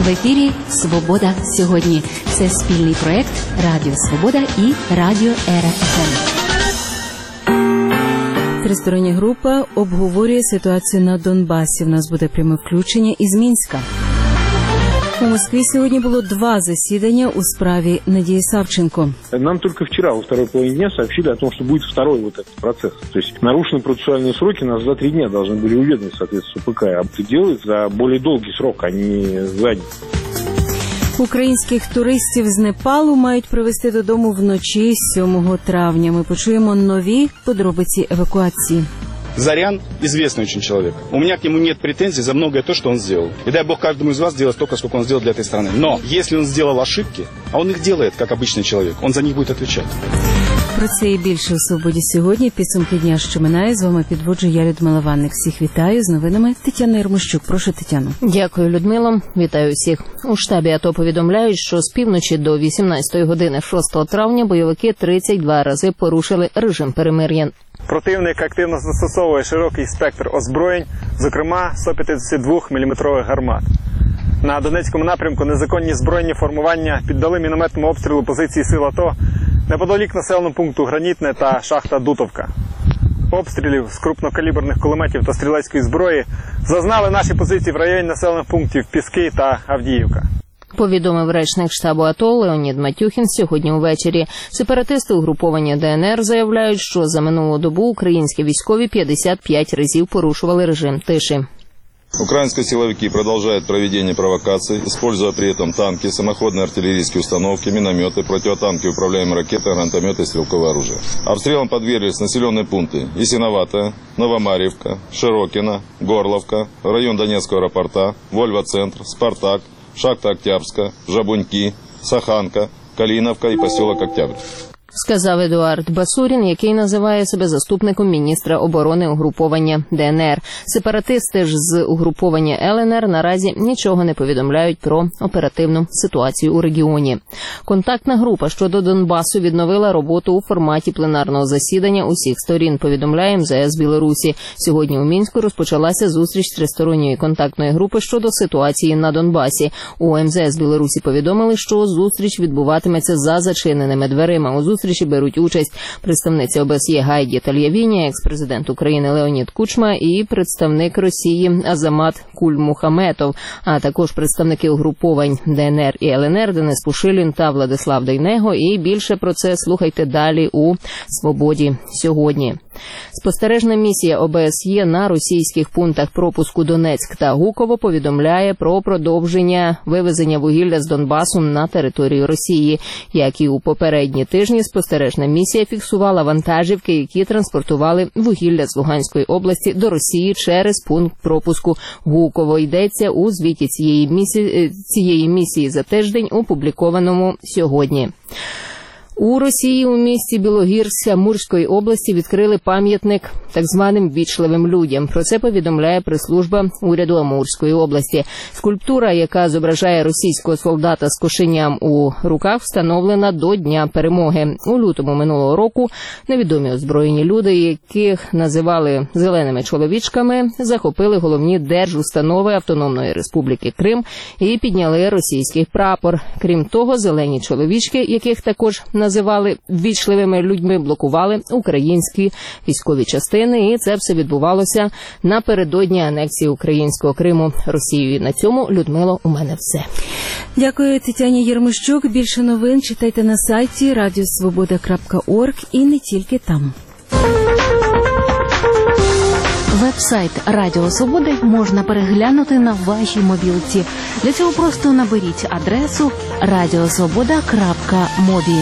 В ефірі «Свобода сьогодні». Це спільний проєкт Радіо Свобода і Радіо РФМ. Тристороння група обговорює ситуацію на Донбасі. В нас буде пряме включення із Мінська. У Москве сегодня было 2 заседания у справе Надії Савченко. Нам только вчера, во второй половине дня, сообщили о том, что будет второй вот этот процесс. То есть нарушены процессуальные сроки, нас за 3 дня должны были уведомить, соответственно, УПК. А это делают за более долгий срок, а не за день. Українських туристів з Непалу мають привезти додому вночі 7 травня. Ми почуємо нові подробиці евакуації. Зарян – известный очень человек. У меня к нему нет претензий за многое то, что он сделал. И дай Бог каждому из вас делать столько, сколько он сделал для этой страны. Но если он сделал ошибки, а он их делает, как обычный человек, он за них будет отвечать. Про це і більше у «Свободі сьогодні». Підсумки дня, що минає. З вами підводжу я, Людмила Ванник. Всіх вітаю. З новинами Тетяна Ярмощук. Прошу, Тетяно. Дякую, Людмила. Вітаю всіх. У штабі АТО повідомляють, що з півночі до 18 години 6 травня бойовики 32 рази порушили режим перемир'я. Противник активно застосовує широкий спектр озброєнь, зокрема 152-мм гармат. На Донецькому напрямку незаконні збройні формування піддали мінометному обстрілу позиції сил АТО неподалік населеного пункту Гранітне та шахта Дутовка. Обстрілів з крупнокаліберних кулеметів та стрілецької зброї зазнали наші позиції в районі населених пунктів Піски та Авдіївка. Повідомив речник штабу АТО Леонід Матюхін сьогодні увечері. Сепаратисти угруповання ДНР заявляють, що за минулу добу українські військові 55 разів порушували режим тиші. Украинские силовики продолжают проведение провокаций, используя при этом танки, самоходные артиллерийские установки, минометы, противотанки, управляемые ракеты, гранатометы и стрелковое оружие. Обстрелам подверглись населенные пункты Ясиноватая, Новомарьевка, Широкино, Горловка, район Донецкого аэропорта, Вольво-центр, Спартак, шахта Октябрьская, Жабуньки, Саханка, Калиновка и поселок Октябрь. Сказав Едуард Басурін, який називає себе заступником міністра оборони угруповання ДНР. Сепаратисти ж з угруповання ЛНР наразі нічого не повідомляють про оперативну ситуацію у регіоні. Контактна група щодо Донбасу відновила роботу у форматі пленарного засідання усіх сторін, повідомляє МЗС Білорусі. Сьогодні у Мінську розпочалася зустріч тристоронньої контактної групи щодо ситуації на Донбасі. У МЗС Білорусі повідомили, що зустріч відбуватиметься за зачиненими дверима. У зустрічі беруть участь представниця ОБСЄ Гайді Тальявіні, екс-президент України Леонід Кучма і представник Росії Азамат Кульмухаметов, а також представники угруповань ДНР і ЛНР Денис Пушилін та Владислав Дейнего. І більше про це слухайте далі у «Свободі сьогодні». Спостережна місія ОБСЄ на російських пунктах пропуску Донецьк та Гуково повідомляє про продовження вивезення вугілля з Донбасу на територію Росії. Як і у попередні тижні, спостережна місія фіксувала вантажівки, які транспортували вугілля з Луганської області до Росії через пункт пропуску Гуково. Йдеться у звіті цієї місії за тиждень, опублікованому сьогодні. У Росії у місті Білогірськ Амурської області відкрили пам'ятник так званим ввічливим людям. Про це повідомляє прес-служба уряду Амурської області. Скульптура, яка зображає російського солдата з кошеням у руках, встановлена до Дня перемоги. У лютому минулого року невідомі озброєні люди, яких називали «зеленими чоловічками», захопили головні держустанови Автономної Республіки Крим і підняли російський прапор. Крім того, зелені чоловічки, яких також називали ввічливими людьми, блокували українські військові частини, і це все відбувалося напередодні анексії українського Криму Росією. На цьому, Людмило, у мене все. Дякую Тетяні Ярмощук. Більше новин читайте на сайті radiosvoboda.org і не тільки там. Веб-сайт Радіо Свободи можна переглянути на вашій мобілці. Для цього просто наберіть адресу radiosvoboda.mobi.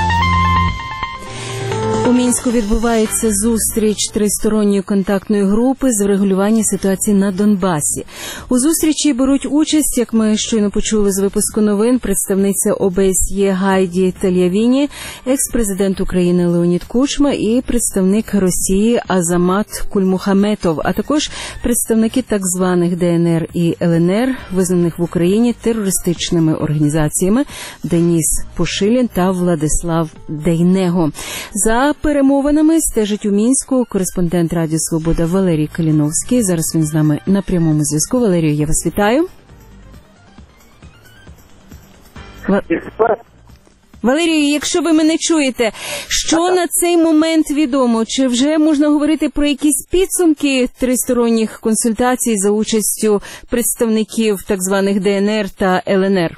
У Мінську відбувається зустріч тристоронньої контактної групи з врегулювання ситуації на Донбасі. У зустрічі беруть участь, як ми щойно почули з випуску новин, представниця ОБСЄ Гайді Тальявіні, екс-президент України Леонід Кучма і представник Росії Азамат Кульмухаметов, а також представники так званих ДНР і ЛНР, визнаних в Україні терористичними організаціями Денис Пушилін та Владислав Дейнего. За перемовинами стежить у Мінську кореспондент Радіо Свобода Валерій Каліновський. Зараз він з нами на прямому зв'язку. Валерію, я вас вітаю. Валерію, якщо ви мене чуєте, що на цей момент відомо? Чи вже можна говорити про якісь підсумки тристоронніх консультацій за участю представників так званих ДНР та ЛНР?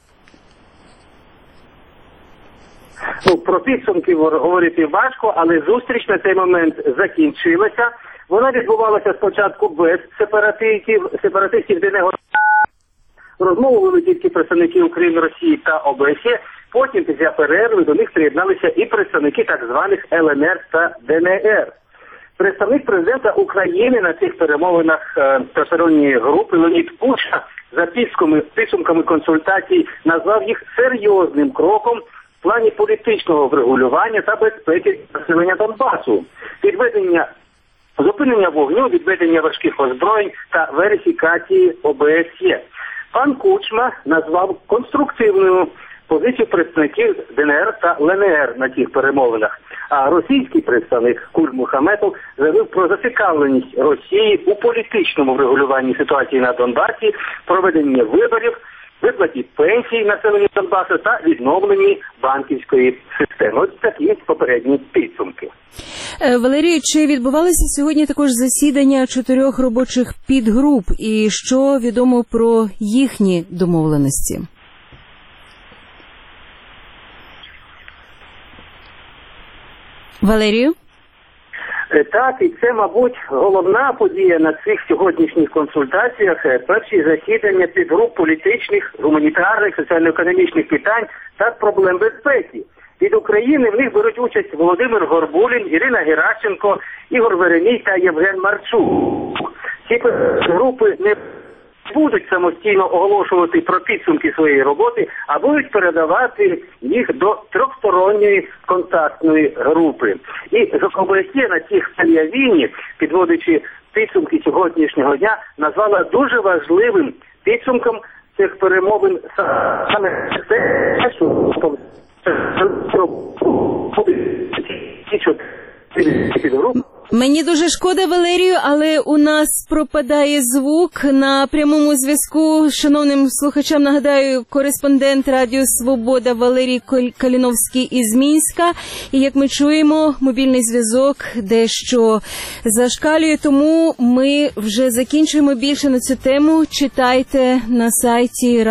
Про підсумки говорити важко, але зустріч на цей момент закінчилася. Вона відбувалася спочатку без сепаратистів ДНР. Розмову вели тільки представники України, Росії та ОБСЄ. Потім, після перерви, до них приєдналися і представники так званих ЛНР та ДНР. Представник президента України на цих перемовинах тристоронньої групи Леонід Кучма за підсумками консультацій назвав їх серйозним кроком в плані політичного врегулювання та безпеки населення Донбасу, зупинення вогню, відведення важких озброєнь та верифікації ОБСЄ. Пан Кучма назвав конструктивною позицію представників ДНР та ЛНР на цих перемовинах. А російський представник Куль-Мухаметов заявив про зацікавленість Росії у політичному врегулюванні ситуації на Донбасі, проведенні виборів, виплаті пенсій населенню Донбасу та відновленні банківської системи. Ось такі попередні підсумки. Валерію, чи відбувалося сьогодні також засідання 4 робочих підгруп? І що відомо про їхні домовленості? Валерію? Так, і це, мабуть, головна подія на цих сьогоднішніх консультаціях. Перші засідання підгруп політичних, гуманітарних, соціально-економічних питань та проблем безпеки. Від України в них беруть участь Володимир Горбулін, Ірина Геращенко, Ігор Веремій та Євген Марчук. Ці групи не будуть самостійно оголошувати про підсумки своєї роботи, а будуть передавати їх до трьохсторонньої контактної групи. І з ОБСЄ на цій Сальявіні, підводячи підсумки сьогоднішнього дня, назвала дуже важливим підсумком цих перемовин саме те, що підгруп. Мені дуже шкода, Валерію, але у нас пропадає звук на прямому зв'язку. Шановним слухачам нагадаю, кореспондент Радіо Свобода Валерій Каліновський із Мінська. І як ми чуємо, мобільний зв'язок дещо зашкалює, тому ми вже закінчуємо. Більше на цю тему читайте на сайті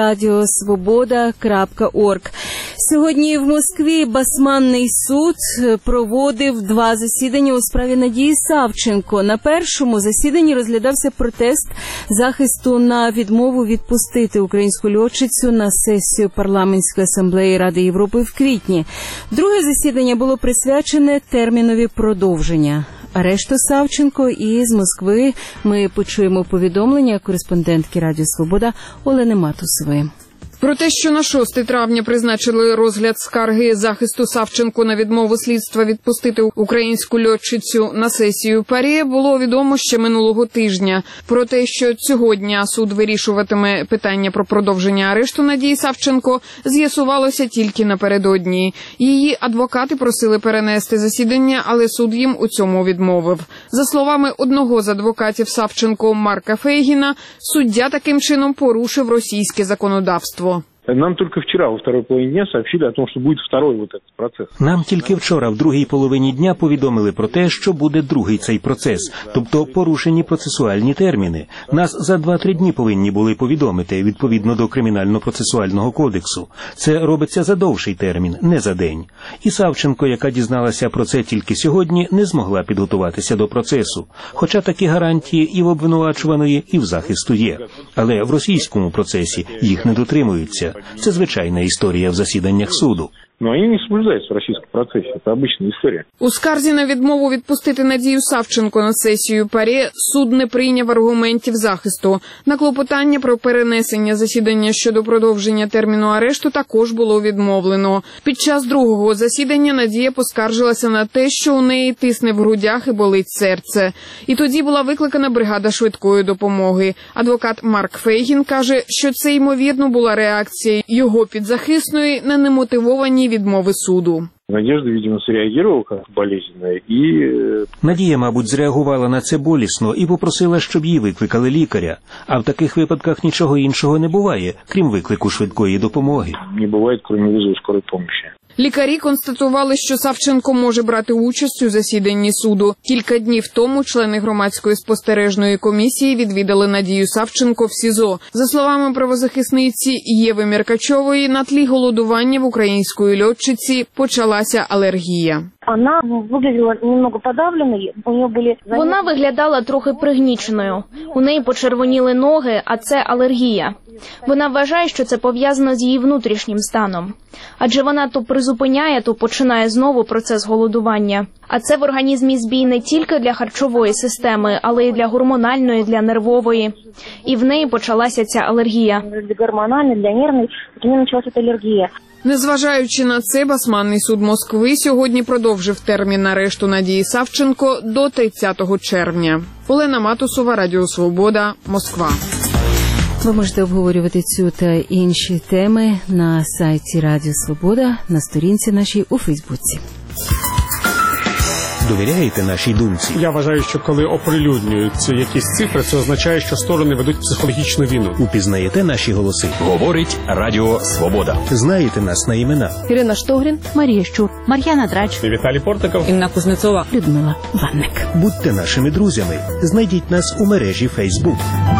radiosvoboda.org. Сьогодні в Москві Басманний суд проводив 2 засідання у справі Надії Савченко. На першому засіданні розглядався протест захисту на відмову відпустити українську льотчицю на сесію парламентської асамблеї Ради Європи в квітні. Друге засідання було присвячене термінові продовження арешту Савченко. І з Москви ми почуємо повідомлення кореспондентки Радіо Свобода Олени Матусової. Про те, що на 6 травня призначили розгляд скарги захисту Савченко на відмову слідства відпустити українську льотчицю на сесію ПАРЄ, було відомо ще минулого тижня. Про те, що цього дня суд вирішуватиме питання про продовження арешту Надії Савченко, з'ясувалося тільки напередодні. Її адвокати просили перенести засідання, але суд їм у цьому відмовив. За словами одного з адвокатів Савченко Марка Фейгіна, суддя таким чином порушив російське законодавство. Нам только вчера во второй половине дня сообщили о том, что будет второй вот этот процесс. Нам тільки вчора в другій половині дня повідомили про те, що буде другий цей процес, тобто порушені процесуальні терміни. Нас за 2-3 дні повинні були повідомити, відповідно до Кримінально-процесуального кодексу. Це робиться за довший термін, не за день. І Савченко, яка дізналася про це тільки сьогодні, не змогла підготуватися до процесу. Хоча такі гарантії і в обвинувачуваної, і в захисту є. Але в російському процесі їх не дотримуються. Це звичайна історія в засіданнях суду. Но они не соблюдаются в российском процессе. Это обычная история. У скарзі на відмову відпустити Надію Савченко на сесію ПАРЄ суд не прийняв аргументів захисту. На клопотання про перенесення засідання щодо продовження терміну арешту також було відмовлено. Під час другого засідання Надія поскаржилася на те, що у неї тисне в грудях і болить серце. І тоді була викликана бригада швидкої допомоги. Адвокат Марк Фейгін каже, що це, ймовірно, була реакція його підзахисної на немотивовані відмови суду. Надежда, видимо, среагировала как болезненно и... Надія, мабуть, зреагувала на це болісно і попросила, щоб її викликали лікаря. А в таких випадках нічого іншого не буває, крім виклику швидкої допомоги. Не буває, крім визову скорої допомоги. Лікарі констатували, що Савченко може брати участь у засіданні суду. Кілька днів тому члени громадської спостережної комісії відвідали Надію Савченко в СІЗО. За словами правозахисниці Єви Меркачової, на тлі голодування в української льотчиці почалася алергія. Вона виглядала трохи пригніченою. У неї почервоніли ноги, а це алергія. Вона вважає, що це пов'язано з її внутрішнім станом. Адже вона то призупиняє, то починає знову процес голодування. А це в організмі збій не тільки для харчової системи, але й для гормональної, для нервової. І в неї почалася ця алергія. Незважаючи на це, Басманний суд Москви сьогодні продовжив термін арешту Надії Савченко до 30 червня. Олена Матусова, Радіо Свобода, Москва. Ви можете обговорювати цю та інші теми на сайті Радіо Свобода, на сторінці нашій у Фейсбуці. Довіряєте нашій думці? Я вважаю, що коли оприлюднюються якісь цифри, це означає, що сторони ведуть психологічну війну. Упізнаєте наші голоси? Говорить Радіо Свобода. Знаєте нас на імена? Ірина Штогрін, Марія Щур, Мар'яна Драч, Віталій Портников, Інна Кузнецова, Людмила Ванник. Будьте нашими друзями. Знайдіть нас у мережі Фейсбук.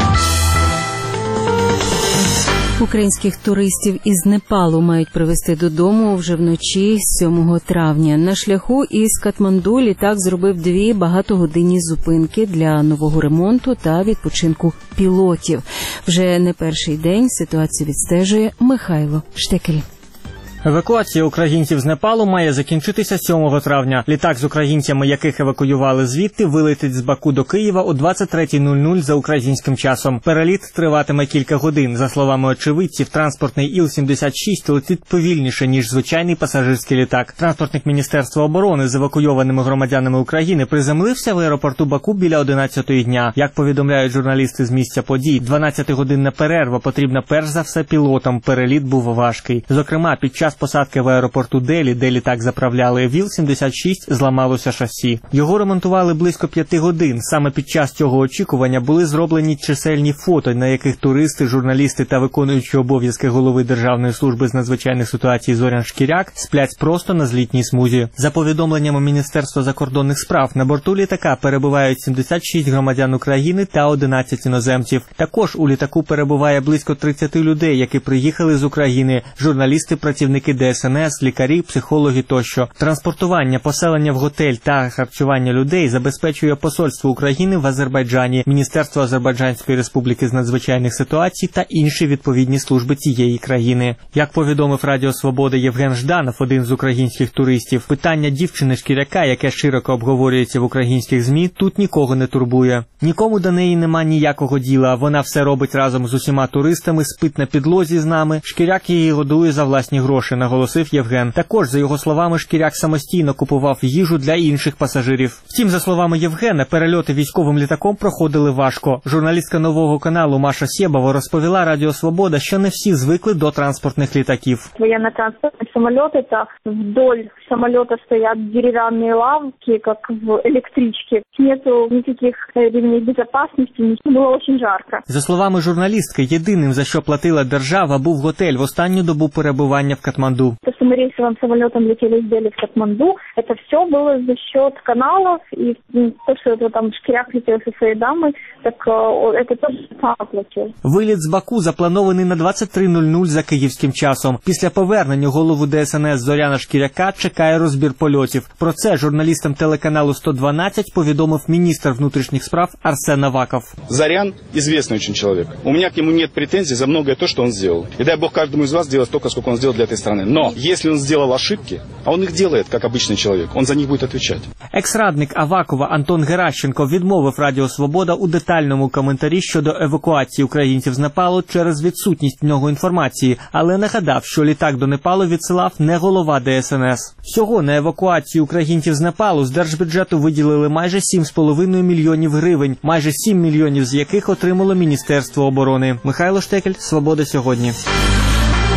Українських туристів із Непалу мають привезти додому вже вночі 7 травня. На шляху із Катманду літак зробив 2 багатогодинні зупинки для нового ремонту та відпочинку пілотів. Вже не перший день ситуацію відстежує Михайло Штекель. Евакуація українців з Непалу має закінчитися 7 травня. Літак з українцями, яких евакуювали звідти, вилетить з Баку до Києва о 23:00 за українським часом. Переліт триватиме кілька годин. За словами очевидців, транспортний Іл-76 летить повільніше, ніж звичайний пасажирський літак. Транспортник Міністерства оборони з евакуйованими громадянами України приземлився в аеропорту Баку біля 11-ї дня. Як повідомляють журналісти з місця подій, 12-годинна перерва потрібна перш за все пілотам. Переліт був важкий. Зокрема, під час посадки в аеропорту Делі, де літак заправляли, ВІЛ-76 зламалося шасі. Його ремонтували близько 5 годин. Саме під час цього очікування були зроблені чисельні фото, на яких туристи, журналісти та виконуючі обов'язки голови Державної служби з надзвичайних ситуацій Зорян Шкіряк сплять просто на злітній смузі. За повідомленнями Міністерства закордонних справ, на борту літака перебувають 76 громадян України та 11 іноземців. Також у літаку перебуває близько 30 людей, які приїхали з України. Журналісти, працівники ДСНС, лікарі, психологи тощо. Транспортування, поселення в готель та харчування людей забезпечує посольство України в Азербайджані, Міністерство Азербайджанської Республіки з надзвичайних ситуацій та інші відповідні служби цієї країни. Як повідомив Радіо Свобода Євген Жданов, один з українських туристів, питання дівчини-шкіряка, яке широко обговорюється в українських ЗМІ, тут нікого не турбує. Нікому до неї нема ніякого діла, вона все робить разом з усіма туристами, спить на підлозі з нами, Шкіряк її годує за власні гроші, наголосив Євген. Також, за його словами, Шкіряк самостійно купував їжу для інших пасажирів. Втім, за словами Євгена, перельоти військовим літаком проходили важко. Журналістка Нового каналу Маша Сєбова розповіла Радіо Свобода, що не всі звикли до транспортних літаків. Военно-транспортные самолеты, это вдоль самолета стоят деревянные лавки, как в электричке. Нету никаких ремней безопасности, было очень жарко. За словами журналістки, єдиним, за що платила держава, був готель в останню добу перебування в Катманду. То, что мы рейсовым самолетом летели из Дели в Катманду, это все было за счет каналов, и то, что это там Шкіряк летел со своей дамой, так это тоже сам оплатил. Виліт з Баку запланований на 23:00 за київським часом. Після повернення голову ДСНС Зоряна Шкіряка чекає розбір польотів. Про це журналістам телеканалу 112 повідомив міністр внутрішніх справ Арсен Аваков. Зорян – известный очень человек. У меня к нему нет претензий за многое то, что он сделал. И дай бог каждому из вас сделать столько, сколько он сделал для этой страны. Но если он сделал ошибки, а он их делает, как обычный человек, он за них будет отвечать. Екс-радник Авакова Антон Геращенко відмовив Радіо Свобода у детальному коментарі щодо евакуації українців з Непалу через відсутність в нього інформації, але нагадав, що літак до Непалу відсилав не голова ДСНС. Всього на евакуацію українців з Непалу з держбюджету виділили майже 7,5 мільйонів гривень, майже 7 мільйонів з яких отримало Міністерство оборони. Михайло Штекель, Свобода сьогодні.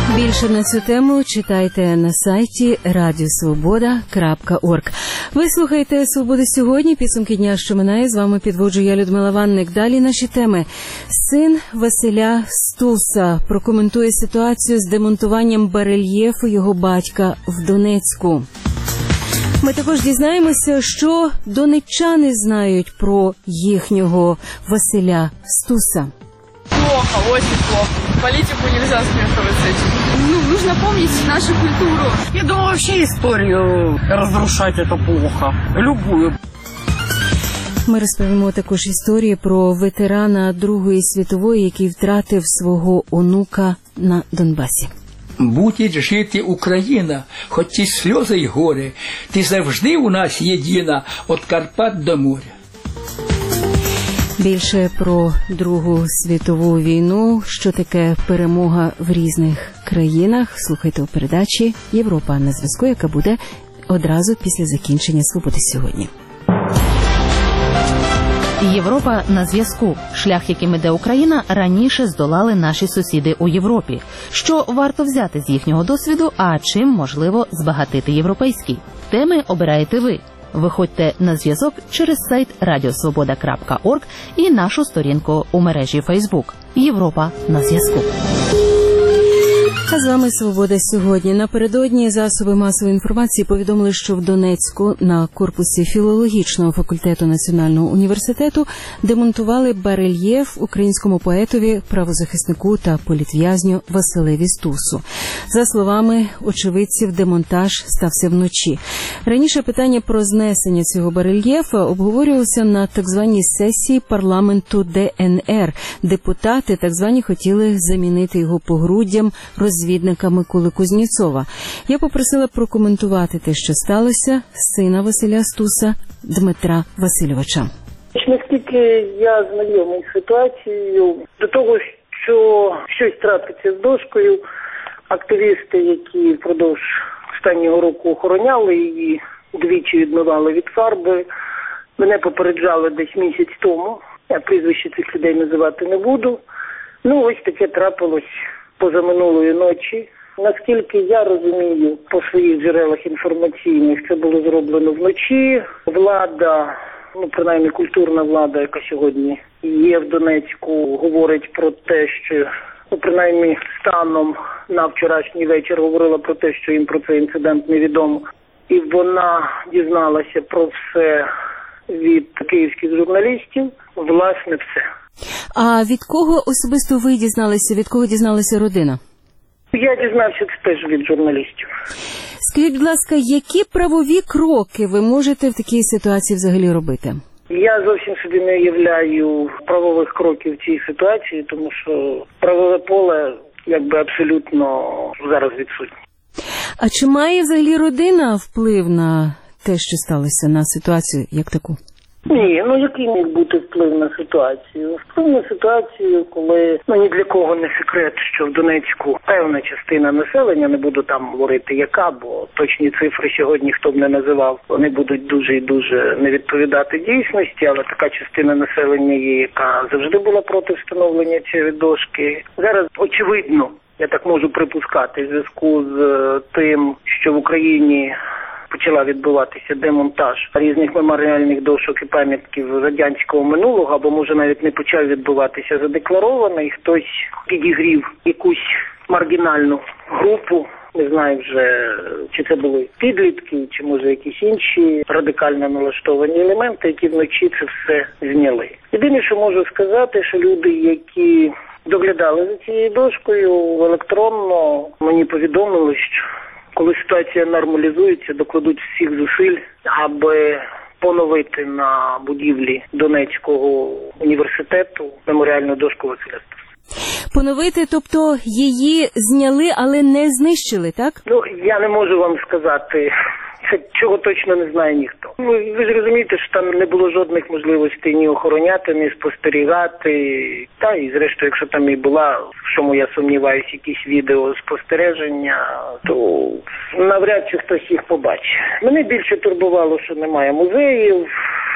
Більше на цю тему читайте на сайті radiosvoboda.org. Ви слухаєте «Свобода сьогодні», підсумки дня, що минає. З вами підводжу я, Людмила Ванник. Далі наші теми. Син Василя Стуса прокоментує ситуацію з демонтуванням барельєфу його батька в Донецьку. Ми також дізнаємося, що донеччани знають про їхнього Василя Стуса. Плохо, очень плохо. Политику нельзя смешивать с этим. Нужно помнить нашу культуру. Я думаю, вообще историю разрушать это плохо. Любую. Ми розповімо також історії про ветерана Другої світової, який втратив свого онука на Донбасі. Буде жити Україна, хоч ті сльози й горе, ти завжди у нас єдина, від Карпат до моря. Більше про Другу світову війну, що таке перемога в різних країнах, слухайте у передачі «Європа на зв'язку», яка буде одразу після закінчення «Свободи сьогодні». Європа на зв'язку. Шлях, яким іде Україна, раніше здолали наші сусіди у Європі. Що варто взяти з їхнього досвіду, а чим можливо збагатити європейський? Теми обираєте ви. Виходьте на зв'язок через сайт radiosvoboda.org і нашу сторінку у мережі Facebook «Європа на зв'язку». А з вами «Свобода сьогодні». Напередодні засоби масової інформації повідомили, що в Донецьку на корпусі філологічного факультету Національного університету демонтували барельєф українському поетові, правозахиснику та політв'язню Василеві Стусу. За словами очевидців, демонтаж стався вночі. Раніше питання про знесення цього барельєфа обговорювалося на так званій сесії парламенту ДНР. Депутати так звані хотіли замінити його погруддям розвідника Миколи Кузнєцова. Я попросила прокоментувати те, що сталося, сина Василя Стуса Дмитра Васильовича. Наскільки я знайомий з ситуацією, до того, що щось трапиться з дошкою, активісти, які впродовж останнього року охороняли її, двічі відмивали від фарби, мене попереджали десь місяць тому, я прізвище цих людей називати не буду. Ось таке трапилось позаминулої ночі. Наскільки я розумію, по своїх джерелах інформаційних, це було зроблено вночі. Влада, принаймні культурна влада, яка сьогодні є в Донецьку, говорить про те, що, принаймні станом на вчорашній вечір говорила про те, що їм про цей інцидент невідомо. І вона дізналася про все від київських журналістів. Власне, все. А від кого особисто ви дізналися, від кого дізналася родина? Я дізнався це теж від журналістів. Скажіть, будь ласка, які правові кроки ви можете в такій ситуації взагалі робити? Я зовсім собі не уявляю правових кроків в цій ситуації, тому що правове поле абсолютно зараз відсутнє. А чи має взагалі родина вплив на те, що сталося, на ситуацію як таку? Ні, який міг бути вплив на ситуацію? Вплив на ситуацію, коли, ні для кого не секрет, що в Донецьку певна частина населення, не буду там говорити яка, бо точні цифри сьогодні ніхто б не називав, вони будуть дуже і дуже не відповідати дійсності, але така частина населення є, яка завжди була проти встановлення цієї дошки. Зараз, очевидно, я так можу припускати, в зв'язку з тим, що в Україні почала відбуватися демонтаж різних меморіальних дошок і пам'ятків радянського минулого, або може навіть не почав відбуватися задекларований, хтось підігрів якусь маргінальну групу, не знаю вже, чи це були підлітки, чи може якісь інші радикально налаштовані елементи, які вночі це все зняли. Єдине, що можу сказати, що люди, які доглядали за цією дошкою електронно, мені повідомили, що коли ситуація нормалізується, докладуть всіх зусиль, аби поновити на будівлі Донецького університету меморіальну дошку Василя Стуса. Поновити, тобто її зняли, але не знищили, так? Я не можу вам сказати. Це чого точно не знає ніхто. Ви ж розумієте, що там не було жодних можливостей ні охороняти, ні спостерігати. Та і зрештою, якщо там і була, в чому я сумніваюся, якісь відеоспостереження, то навряд чи хтось їх побачить. Мене більше турбувало, що немає музеїв.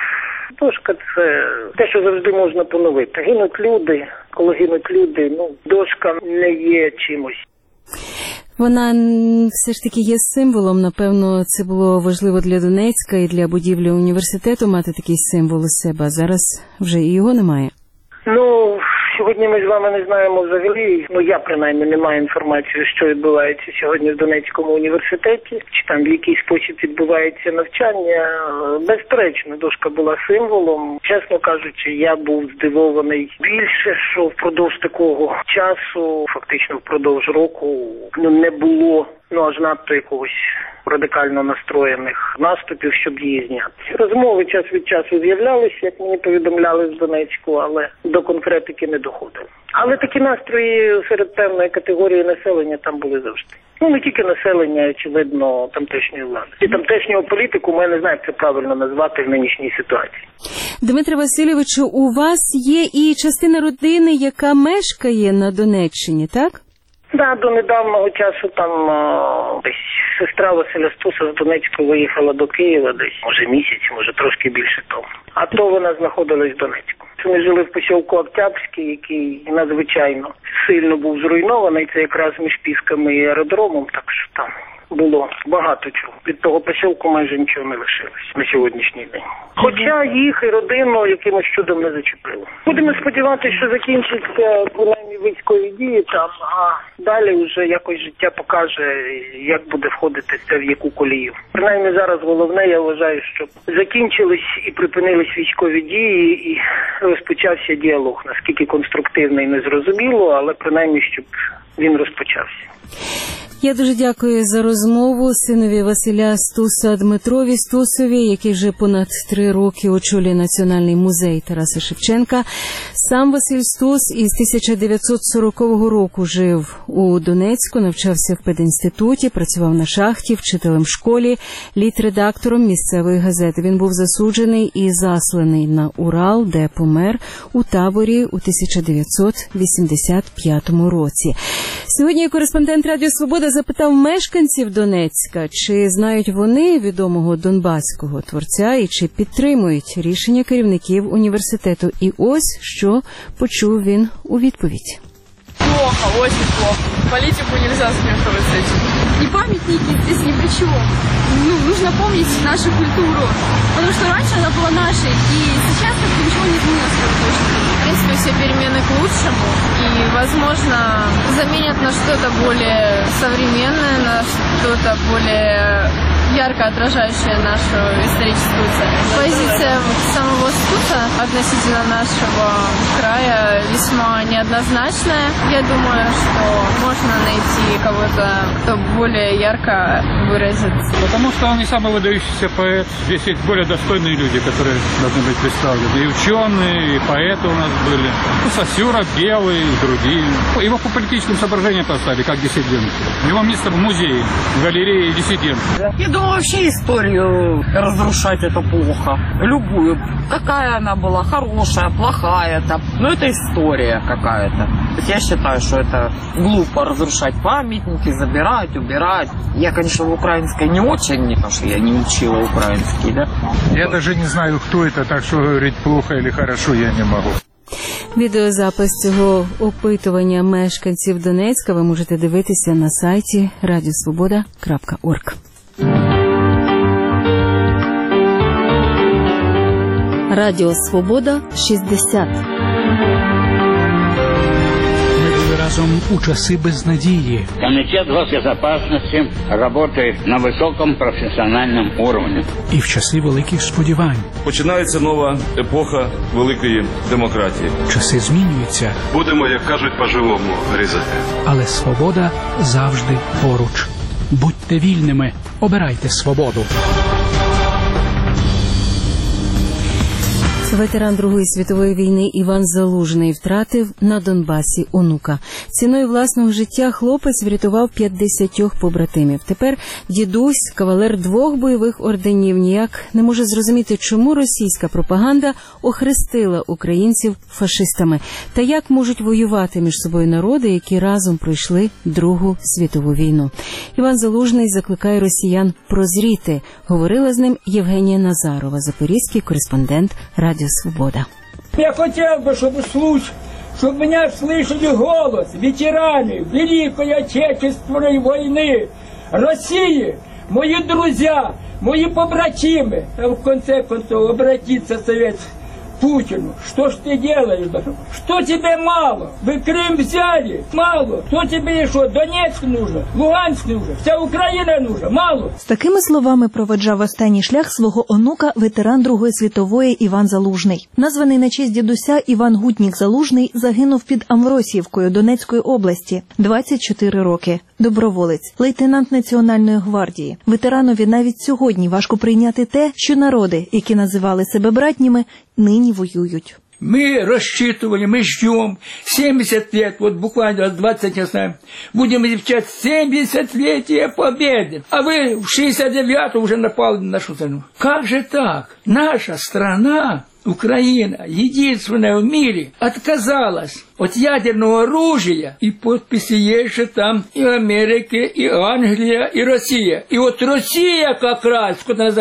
Дошка – це те, що завжди можна поновити. Гинуть люди, коли гинуть люди, дошка не є чимось. Вона все ж таки є символом. Напевно, це було важливо для Донецька і для будівлі університету мати такий символ у себе, а зараз вже і його немає. Ну, сьогодні ми з вами не знаємо взагалі, я принаймні не маю інформації, що відбувається сьогодні в Донецькому університеті, чи там в який спосіб відбувається навчання. Безперечно, дошка була символом. Чесно кажучи, я був здивований більше, що впродовж такого часу, фактично впродовж року, не було аж надто якогось радикально настроєних наступів, щоб її зняти. Розмови час від часу з'являлися, як мені повідомляли з Донецьку, але до конкретики не доходили. Але такі настрої серед певної категорії населення там були завжди. Не тільки населення, очевидно, тамтешньої влади. І тамтешнього політику, я не знаю, як це правильно назвати в нинішній ситуації. Дмитре Васильовичу, у вас є і частина родини, яка мешкає на Донеччині, так? Так, до недавнього часу там десь сестра Василя Стуса з Донецьку виїхала до Києва десь, може місяць, може трошки більше тому. А то вона знаходилась в Донецьку. Ми жили в посілку Октябрський, який надзвичайно сильно був зруйнований. Це якраз між Пісками і аеродромом, так що там було багато чого. Від того посілку майже нічого не лишилось на сьогоднішній день. Хоча їх і родину якимось чудом не зачепило. Будемо сподіватися, що закінчаться принаймні військові дії там, а далі вже якось життя покаже, як буде входити це в яку колію. Принаймні зараз головне, я вважаю, щоб закінчились і припинились військові дії і розпочався діалог. Наскільки конструктивний, не зрозуміло, але принаймні, щоб він розпочався. Я дуже дякую за розмову синові Василя Стуса Дмитрові Стусові, який вже понад 3 роки очолює Національний музей Тараса Шевченка. Сам Василь Стус із 1940 року жив у Донецьку, навчався в пединституті, працював на шахті, вчителем в школі, літредактором місцевої газети. Він був засуджений і засланий на Урал, де помер у таборі у 1985 році. Сьогодні кореспондент Радіо Свобода запитав мешканців Донецька, чи знають вони відомого донбаського творця і чи підтримують рішення керівників університету. І ось, що почув він у відповідь. Плохо, очень плохо. Политику нельзя смешивать с этим. И памятники здесь ни при чем. Нужно помнить нашу культуру. Потому что раньше она была нашей, и сейчас как-то ничего не изменилось. В принципе, все перемены к лучшему. И, возможно, заменят на что-то более современное, на что-то более ярко отражающее нашу историческую ценность. Позиция самого Стуса относительно нашего края весьма неоднозначная. Я думаю, что можно найти кого-то, кто более ярко выразит. Потому что он не самый выдающийся поэт. Здесь есть более достойные люди, которые должны быть представлены. И ученые, и поэты у нас были. Сосюра, Белый и другие. Его по политическим соображениям поставили, как диссидента. Его место в музее, в галерее диссидентов. Я думаю, вообще историю разрушать это плохо. Любую. Какая она была, хорошая, плохая. Это история какая-то. Я считаю, что это глупо разрушать памятники, забирать, убирать. Я, конечно, в украинской не очень, потому что я не учила украинский, да? Я даже не знаю, кто это, так что говорить плохо или хорошо я не могу. Відеозапис цього опитування мешканців Донецька ви можете дивитися на сайті radiosvoboda.org. Радіо Свобода 60. Разом у часи безнадії. Комитет госбезопасности работает на высоком профессиональном уровне. І в часи великих сподівань. Починається нова епоха великої демократії. Часи змінюються. Будемо, як кажуть, по-живому різати. Але свобода завжди поруч. Будьте вільними, обирайте свободу. Ветеран Другої світової війни Іван Залужний втратив на Донбасі онука. Ціною власного життя хлопець врятував 50 побратимів. Тепер дідусь, кавалер 2 бойових орденів, ніяк не може зрозуміти, чому російська пропаганда охрестила українців фашистами. Та як можуть воювати між собою народи, які разом пройшли Другу світову війну. Іван Залужний закликає росіян прозріти. Говорила з ним Євгенія Назарова, запорізький кореспондент Радіо Свобода. Я хотел бы, чтобы Чтобы меня слышали голос ветераны Великой Отечественной войны России, мои друзья, мои побратимы. Там в конце концов обратиться совет Путину. Что ж ты делаешь? Что тебе мало? Вы Крым взяли? Мало. Что тебе еще? Донецк нужно? Луганськ нужно? Вся Україна нужна? Мало. З такими словами проведжав останній шлях свого онука ветеран Другої світової Іван Залужний. Названий на честь дідуся Іван Гутнік Залужний загинув під Амвросіївкою Донецької області. 24 роки. Доброволець, лейтенант Національної гвардії. Ветеранові навіть сьогодні важко прийняти те, що народи, які називали себе братніми, нині воюють. Мы рассчитывали, мы ждем 70 лет, вот буквально 20, не знаю, будем изучать 70-летие Победы. А вы в 69-м уже напали на нашу страну. Как же так? Наша страна, Украина, единственная в мире, отказалась от ядерного оружия, и подписи есть же там и Америка, и Англия, и Россия. И вот Россия как раз,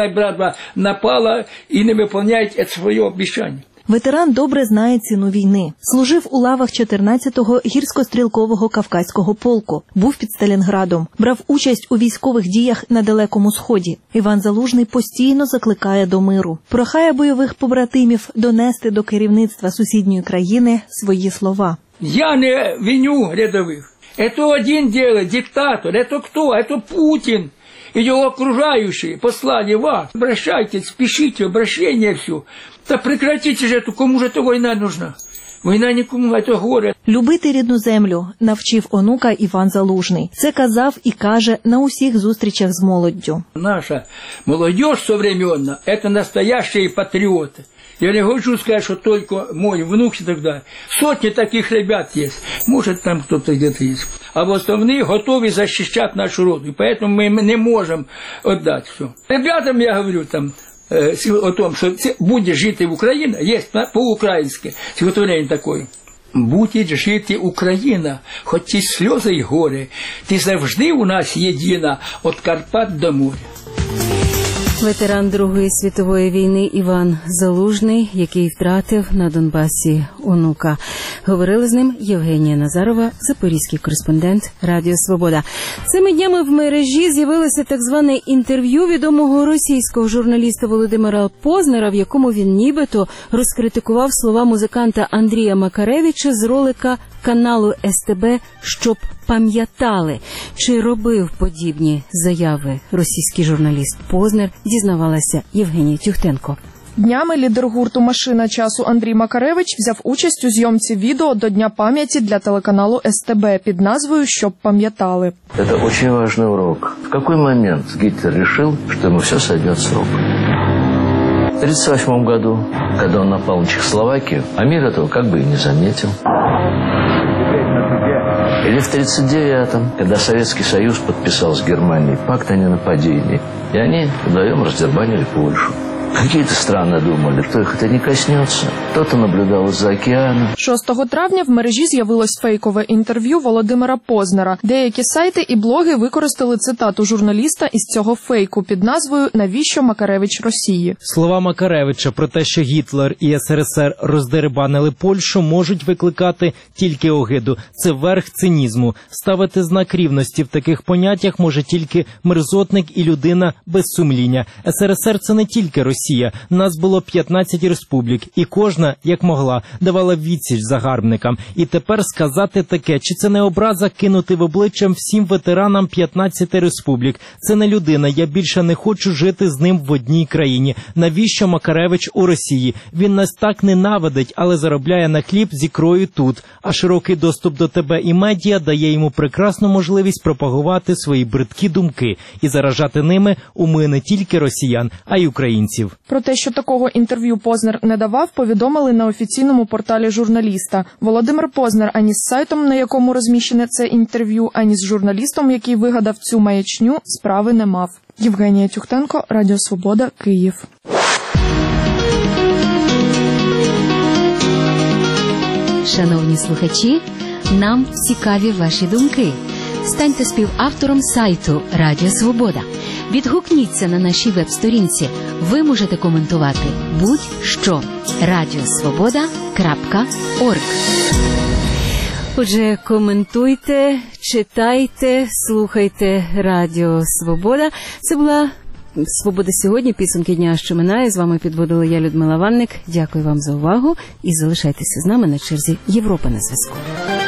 напала и не выполняет это свое обещание. Ветеран добре знає ціну війни. Служив у лавах 14-го гірсько-стрілкового Кавказького полку. Був під Сталінградом. Брав участь у військових діях на Далекому Сході. Іван Залужний постійно закликає до миру. Прохає бойових побратимів донести до керівництва сусідньої країни свої слова. Я не виню рядовых. Это один делает, диктатор. Это кто? Это Путин. И его окружающие послали вас. Обращайтесь, пишите обращение все. Да прекратите же эту, кому же эта война нужна? Війна нікому, це горе. Любити рідну землю навчив онука Іван Залужний. Це казав і каже на усіх зустрічах з молоддю. Наша молодежь современная – это настоящие патриоты. Я не хочу сказать, что только мой внук и так далее. Сотни таких ребят есть. Может, там кто-то где-то есть. А в основном готовы защищать нашу родину. Поэтому мы не можем отдать все. Ребятам я говорю там, о том, что будет жить Украина, есть по-украински стихотворение такое. Будет жити Україна, хоч ті сльози й горе, ти завжди у нас єдина, від Карпат до моря. Ветеран Другої світової війни Іван Залужний, який втратив на Донбасі онука. Говорили з ним Євгенія Назарова, запорізький кореспондент Радіо Свобода. Цими днями в мережі з'явилося так зване інтерв'ю відомого російського журналіста Володимира Познера, в якому він нібито розкритикував слова музиканта Андрія Макаревича з ролика каналу СТБ «Щоб пам'ятали». Чи робив подібні заяви російський журналіст Познер, дізнавалася Євгенія Тюхтенко. Днями лідер гурту «Машина часу» Андрій Макаревич взяв участь у зйомці відео до Дня пам'яті для телеканалу СТБ під назвою «Щоб пам'ятали». Це дуже важливий урок. В який момент Гитлер вирішив, що йому все сойде з рук? В 1938 году, когда он напал на Чехословакию, а мир этого как бы и не заметил. Или в 1939-м, когда Советский Союз подписал с Германией пакт о ненападении, и они вдвоем раздербанили Польшу. Какие-то страны думали, что их это не коснется. Кто-то наблюдал из-за океана. 6 травня в мережі з'явилось фейкове інтерв'ю Володимира Познера. Деякі сайти і блоги використали цитату журналіста із цього фейку під назвою «Навіщо Макаревич Росії?». Слова Макаревича про те, що Гітлер і СРСР роздербанили Польщу, можуть викликати тільки огиду. Це верх цинізму. Ставити знак рівності в таких поняттях може тільки мерзотник і людина без сумління. СРСР – це не тільки Росія. Нас було 15 республік, і кожна, як могла, давала відсіч загарбникам. І тепер сказати таке, чи це не образа кинути в обличчя всім ветеранам 15 республік? Це не людина, я більше не хочу жити з ним в одній країні. Навіщо Макаревич у Росії? Він нас так ненавидить, але заробляє на хліб з ікрою тут. А широкий доступ до тебе і медіа дає йому прекрасну можливість пропагувати свої бридкі думки і заражати ними уми не тільки росіян, а й українців. Про те, що такого інтерв'ю Познер не давав, повідомили на офіційному порталі журналіста. Володимир Познер ані з сайтом, на якому розміщене це інтерв'ю, ані з журналістом, який вигадав цю маячню, справи не мав. Євгенія Тюхтенко, Радіо Свобода, Київ. Шановні слухачі, нам цікаві ваші думки. Станьте співавтором сайту Радіо Свобода. Відгукніться на нашій веб-сторінці. Ви можете коментувати будь-що. Радіосвобода.орг Отже, коментуйте, читайте, слухайте Радіо Свобода. Це була «Свобода сьогодні», підсумки дня, що минає. З вами підводила я, Людмила Ванник. Дякую вам за увагу і залишайтеся з нами на черзі «Європа на зв'язку».